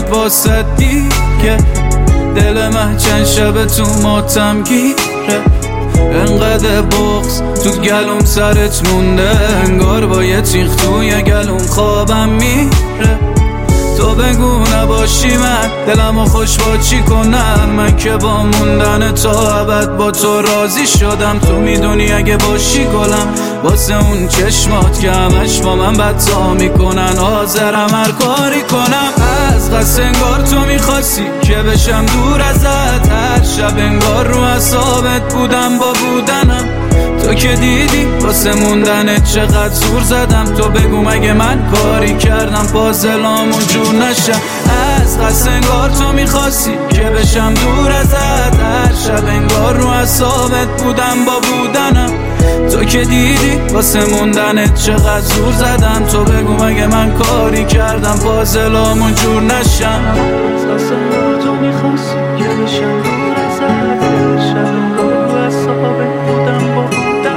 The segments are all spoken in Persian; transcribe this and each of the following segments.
نمیاد واسه دیگه. دل من چند شب تو ماتم گیره، انقدر بغض تو گلوم سرت مونده، انگار با یه تیغ توی گلوم خوابم میره. تو بگو نباشی من دلمو خوش با چی کنم، من که با موندن تا ابد با تو راضی شدم. تو میدونی اگه باشی گلم، واسه اون چشمات که همش با من بدتا میکنن، حاضرم هر کاری کنم. از قصد انگار تو میخواستی که بشم دور ازت، هر شب انگار رو اعصابت بودم با بودنم. تو که دیدی واسه موندنت چقدر زور زدم، تو بگو مگه من کاری کردم پازلامون جور نشم. از قصد انگار تو میخواستی که بشم دور ازت، هر شب انگار رو اعصابت بودم با بودنم. تو که دیدی واسه موندنت چقدر زور زدم، تو بگو مگه من کاری کردم پازلامون جور نشم. از قصد انگار تو میخواستی که بشم دور ازت، هر شب انگار رو اعصابت بودم با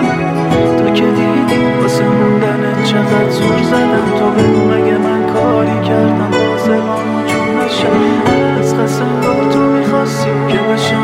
چقدر زور زدم، تو بگو مگه من کاری کردم پازلامون جور نشم. از قصد انگار تو میخواستی که بشم